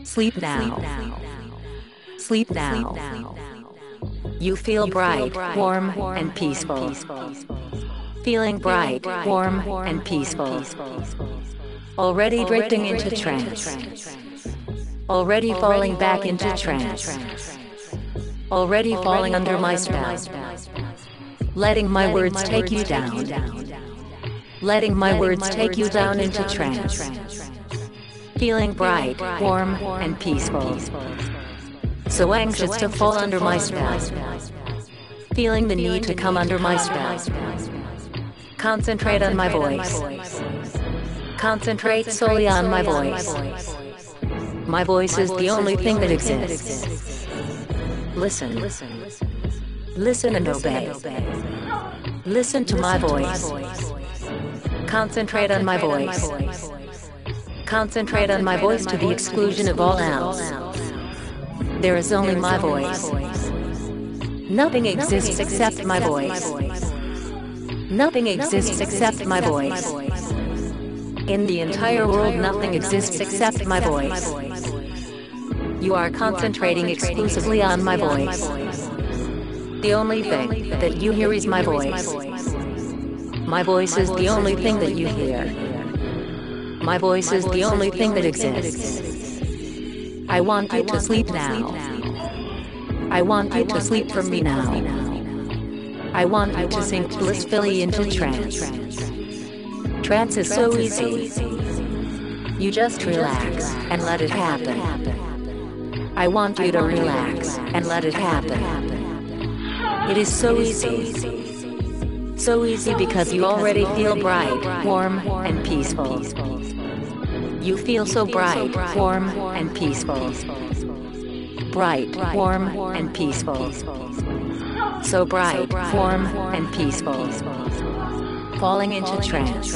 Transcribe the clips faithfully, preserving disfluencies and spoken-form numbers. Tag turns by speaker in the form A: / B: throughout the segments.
A: Sleep now. Sleep now. You feel bright, warm, and peaceful. Feeling bright, warm, and peaceful. Already drifting into trance. Already falling back into trance. Already falling under my spell. Letting my words take you down. Letting my words take you down into trance. Feeling bright, warm, and peaceful. So anxious to fall under my spell. Feeling the need to come under my spell. Concentrate on my voice. Concentrate solely on my voice. My voice is the only thing that exists. Listen. Listen and obey. Listen to my voice. Concentrate on my voice. Concentrate on my voice to the exclusion of all else. There is only my voice. Nothing exists except my voice. Nothing exists except my voice. In the entire world, nothing exists except my voice. You are concentrating exclusively on my voice. The only thing that you hear is my voice. My voice is the only thing that you hear. My voice is the only thing that exists. I want you to sleep now. I want you to sleep from me now. I want you to sink blissfully into trance. Trance is so easy. You just relax and let it happen. I want you to relax and let it happen. It is so easy. So easy because you already feel bright, warm, and peaceful. You feel so bright, warm, and peaceful. Bright, warm, and peaceful. So bright, warm, and peaceful. Falling into trance.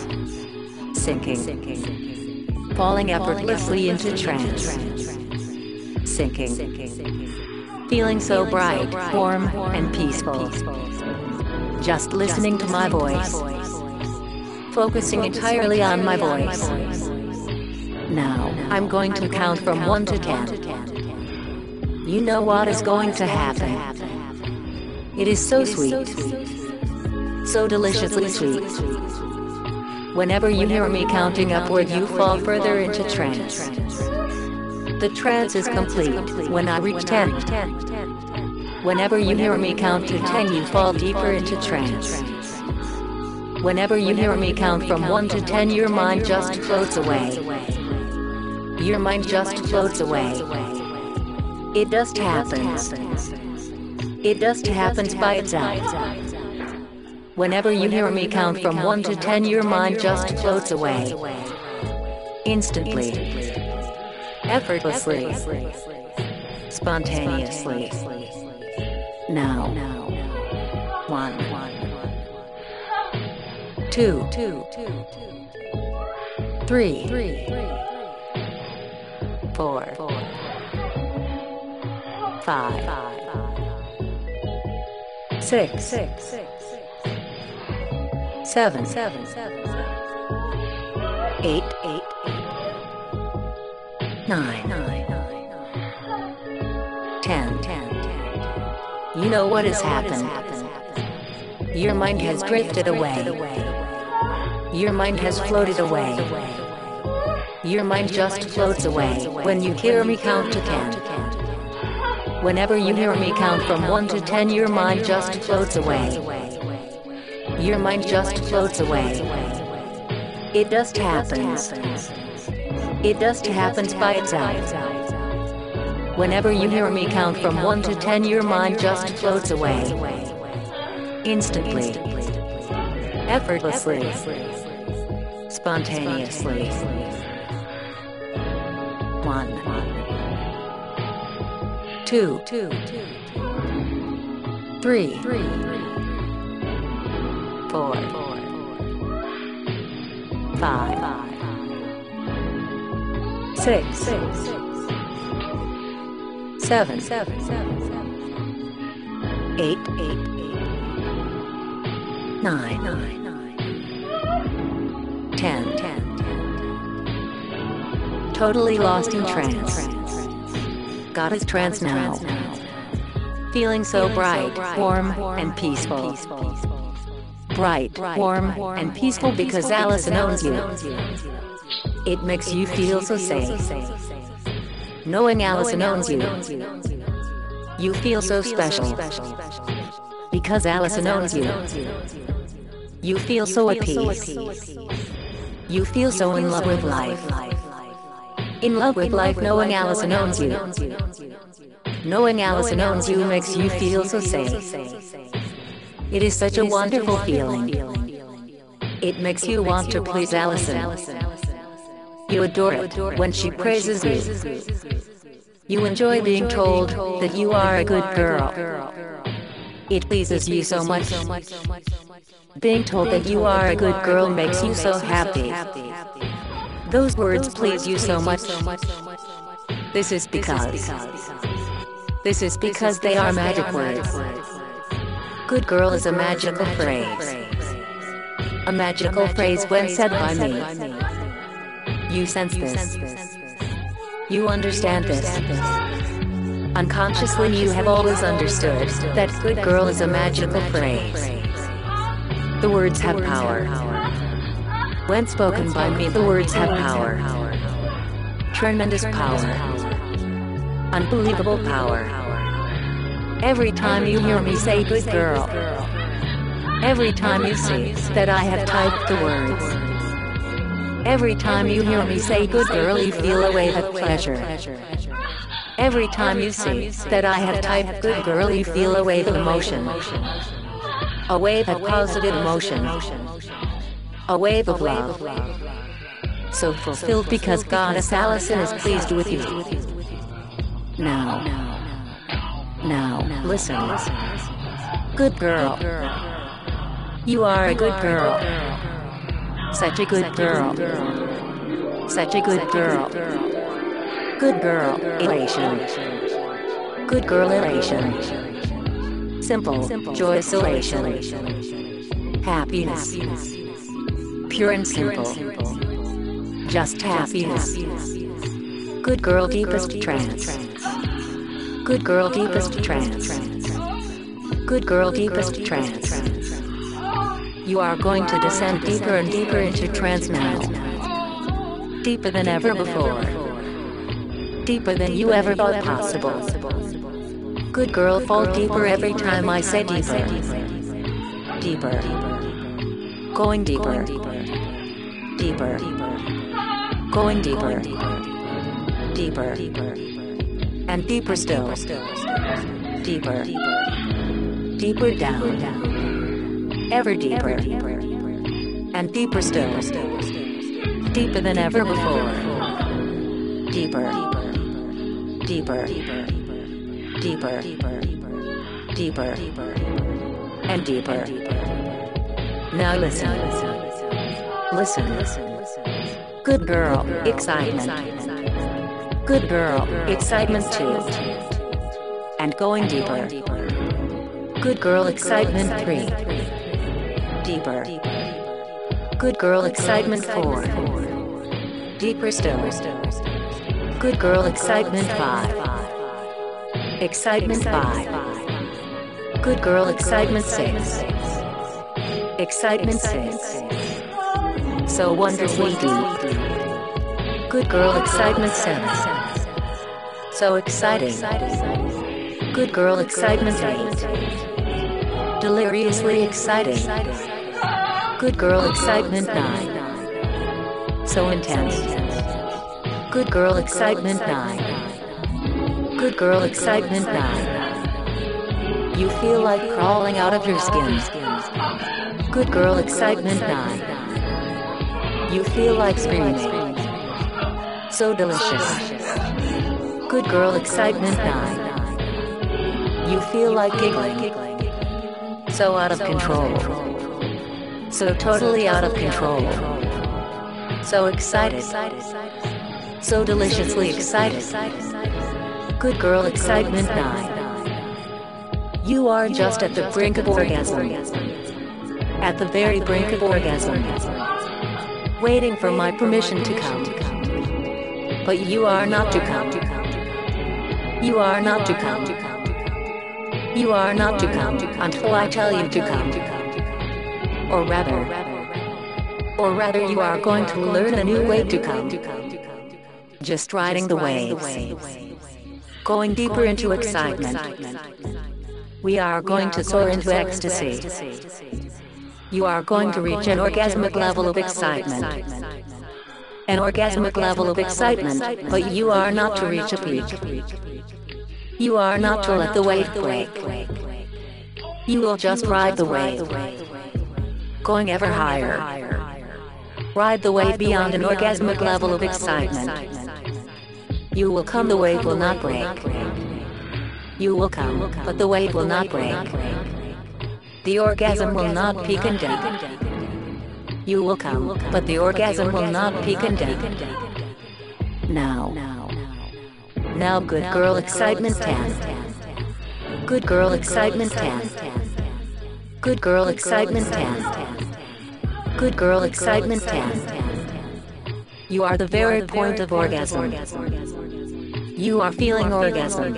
A: Sinking. Falling effortlessly into trance. Sinking. Feeling so bright, warm, and peaceful. Just listening to my voice. Focusing entirely on my voice. Now, I'm going to count from one to ten. You know what is going to happen. It is so sweet. So deliciously sweet. Whenever you hear me counting upward, you fall further into trance. The trance is complete when I reach ten. Whenever you hear me count to ten, you fall deeper into trance. Whenever you hear me count from one to ten, your mind just floats away. Your mind just floats away. It just happens. It just happens by itself. Whenever you hear me count from one to ten, your mind just floats away. Instantly. Effortlessly. Spontaneously. Now. One. Two. Three. Four. Five. Six. Seven. Eight. Nine. Ten. You know what has happened. Your mind has drifted away. Your mind has floated away. Your mind just floats away when you hear me count to ten. Whenever you hear me count from one to ten, your mind just floats away. Your mind just floats away. It just happens. It just happens by itself. Whenever you hear me count from one to ten, your mind just floats away. Instantly. Effortlessly. Spontaneously. One. Two. Three. Four. Five. Six. Seven. Eight. Nine. Ten. totally lost in trance. Got his trance now. Feeling so bright, warm, and peaceful. Bright, warm, and peaceful because Allison owns you. It makes you feel so safe. Knowing Allison owns you, you feel so special. Because Allison owns you, you feel so at peace. You feel so in love with life. In love with life knowing Allison owns you. Knowing Allison owns you makes you feel so safe. It is such a wonderful feeling. It makes you want to please Allison. You adore it when she praises you. You enjoy being told that you are a good girl. It pleases you so much. Being told that you are a good girl makes you so happy. Those words please you so much. This is because. This is because they are magic words. Good girl is a magical phrase. A magical phrase when said by me. You sense this. You understand this. Unconsciously you have always understood that good girl is a magical phrase. The words have power. When spoken by me, the words have power. Tremendous power. Unbelievable power. Every time you hear me say good girl, every time you see that I have typed the words, every time you hear me say good girl you feel a wave of pleasure. Every time you see that I have typed good girl you feel a wave of emotion. A wave of positive emotion. A wave of love. So fulfilled because Goddess Allison is pleased with you. Now, now, listen. Good girl. You are a good girl. Such a good girl. Such a good girl. Good girl, elation. Good girl, elation. Simple, joyous elation. Happiness. Pure and simple. Just happiness. Good girl, deepest trance. Good girl, deepest trance. Good girl, deepest trance. You are going to descend deeper and deeper into trance now. Deeper than ever before. Deeper than you ever thought possible. Good girl, fall deeper every time I say deeper. Deeper. Going deeper. Deeper. Going deeper. Deeper. And deeper still. Deeper. Deeper down. Ever deeper. And deeper still. Deeper than ever before. Deeper. Deeper. Deeper. Deeper. And deeper. Now listen. Listen. Good girl, excitement. Good girl, excitement two. And going deeper. Good girl, excitement three. Deeper. Good girl, excitement four. Deeper still. Good girl, excitement five. Excitement five. Good girl, excitement six. Excitement six. So wonderfully deep. Good girl, excitement seven. So exciting. Good girl, excitement eight. Deliriously exciting. Good girl, excitement nine. So intense. Good girl, excitement nine. Good girl, excitement nine. You feel like crawling out of your skin. Good girl, excitement nine. You feel like screaming. So delicious. Good girl, excitement nine. You feel like giggling. So out of control. So totally out of control. So excited. So deliciously excited. Good girl, excitement nine. You are just at the brink of orgasm. At the very brink of orgasm. Waiting for my permission to come. but you are not to come. You are not to come. You are not to come until I tell you to come. Or rather, or rather you are going to learn a new way to come. Just riding the waves. Going deeper into excitement. We are going to soar into ecstasy. You are going to reach an orgasmic level of excitement. An orgasmic level of excitement, but you are not to reach a peak. You are not to let the wave break. You will just ride the wave, going ever higher. Ride the wave beyond an orgasmic level of excitement. You will come, the wave will not break. You will come, but the wave will not break. The orgasm will not peak and dip. You will come, but the orgasm will not peak and dip. Now. Now good girl excitement ten. Good girl excitement ten. Good girl excitement ten. Good girl excitement ten. You are the very point of orgasm. You are feeling orgasm.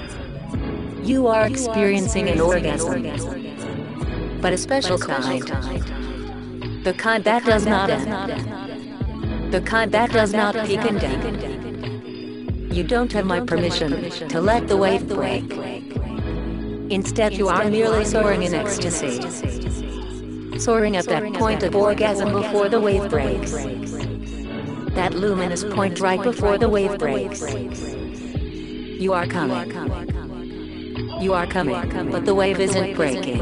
A: You are experiencing an orgasm. But a special kind. The kind that does not end. The kind that does not peak and dip. You don't have my permission to let the wave break. Instead, you are merely soaring in ecstasy. Soaring at that point of orgasm before the wave breaks. That luminous point right before the wave breaks. You are coming. You are coming, but the wave isn't breaking.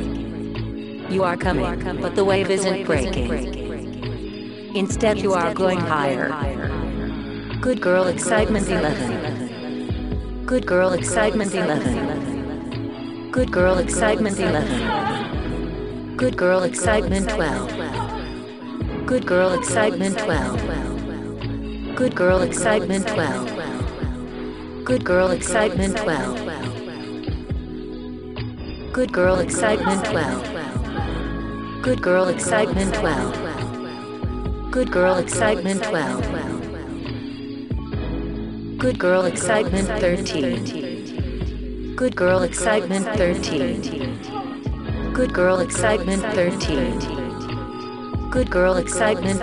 A: You are coming, but the wave isn't breaking. Instead, you are going higher. Good girl excitement eleven. Good girl excitement eleven. Good girl excitement eleven. Good girl excitement twelve. Good girl excitement twelve. Good girl excitement twelve. Good girl excitement twelve. Good girl excitement twelve. Good girl excitement twelve. Good girl excitement twelve. Good girl excitement thirteen. Good girl excitement thirteen. Good girl excitement thirteen. Good girl excitement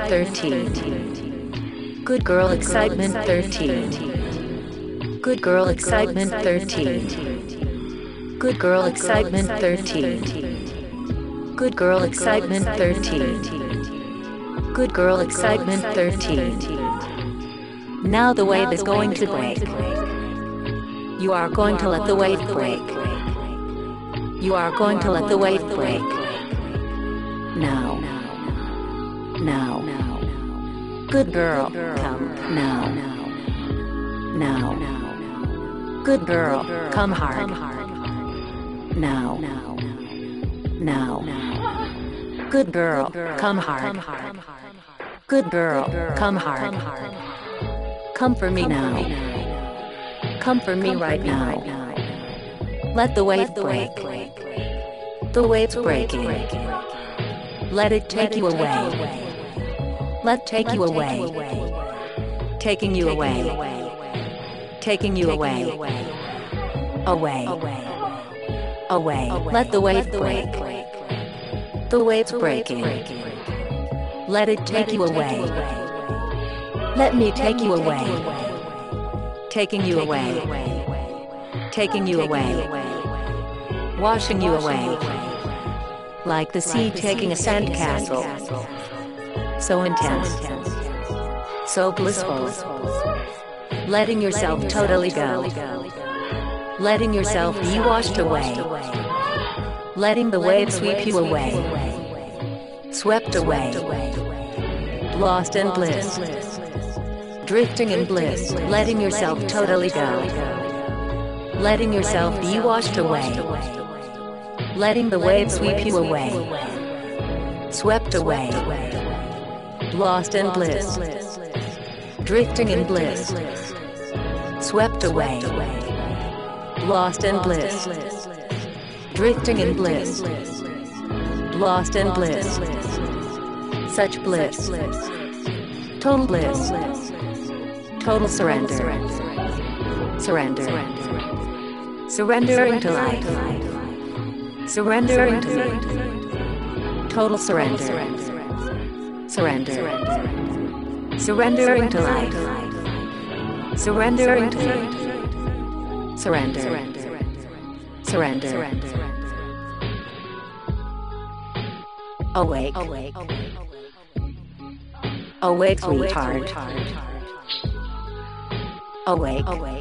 A: thirteen. Good girl excitement thirteen. Good girl excitement thirteen. Good girl excitement thirteen. Good girl excitement thirteen. Good girl excitement thirteen. Now the wave is going to break. You are going to let the wave break. You are going to let the wave break. Now. Now. Good girl, come now. Now. Good girl, come hard. Now. Now. Good girl, come hard. Good girl, come hard. Come for me now. Come for me right now. Let the wave break. The wave's breaking. Let it take you away. Let take you away. Taking you away. Taking you away. Away. Away. Let the wave break. The wave's breaking. Let it take you away. Let me take you away. Taking you away. Taking you away. Washing you away. Like the sea taking a sandcastle. So intense. So blissful. Letting yourself totally go. Letting yourself be washed away. Letting the wave sweep you away. Swept away. Lost in bliss. Drifting in bliss. Letting yourself totally go. Letting yourself be washed away. Letting the wave sweep you away. Swept away. Lost in bliss. Drifting in bliss. Swept away. Lost in bliss. Drifting in bliss. Lost in bliss. Such bliss. Total bliss. Total surrender. Surrender. Surrendering to life. Surrendering to me. Total surrender. Surrender. Surrendering to life. Surrendering to me. Surrender. Surrender. Awake. Awake. Awake, sweetheart. Awake. Awake.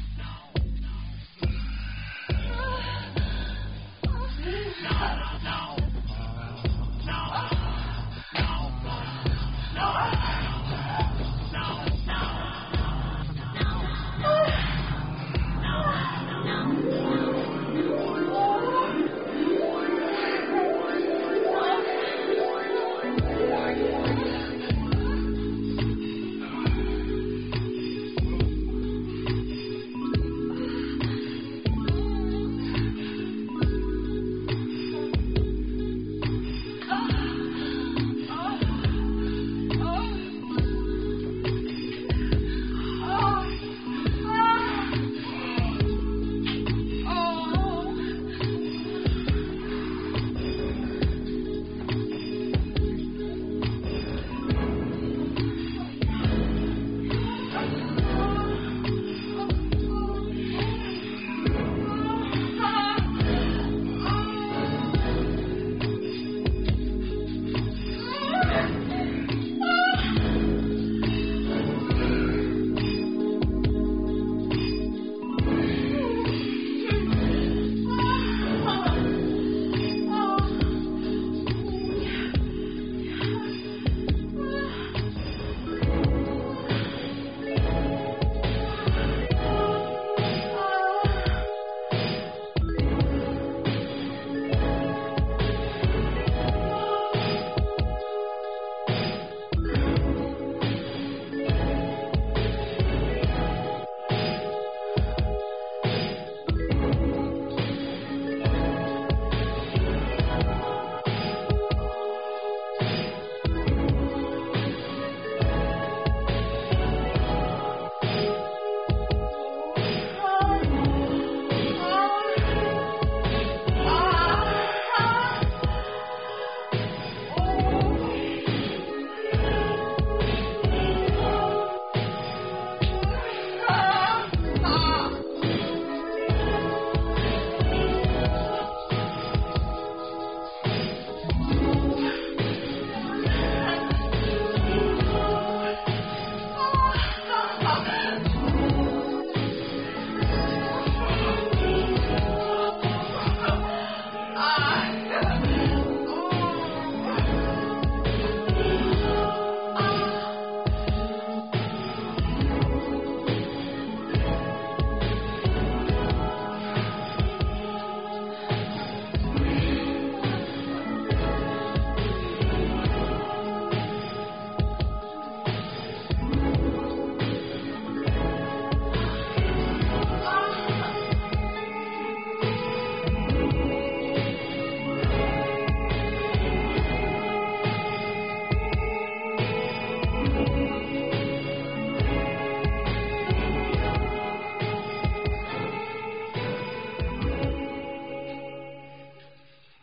A: No, no.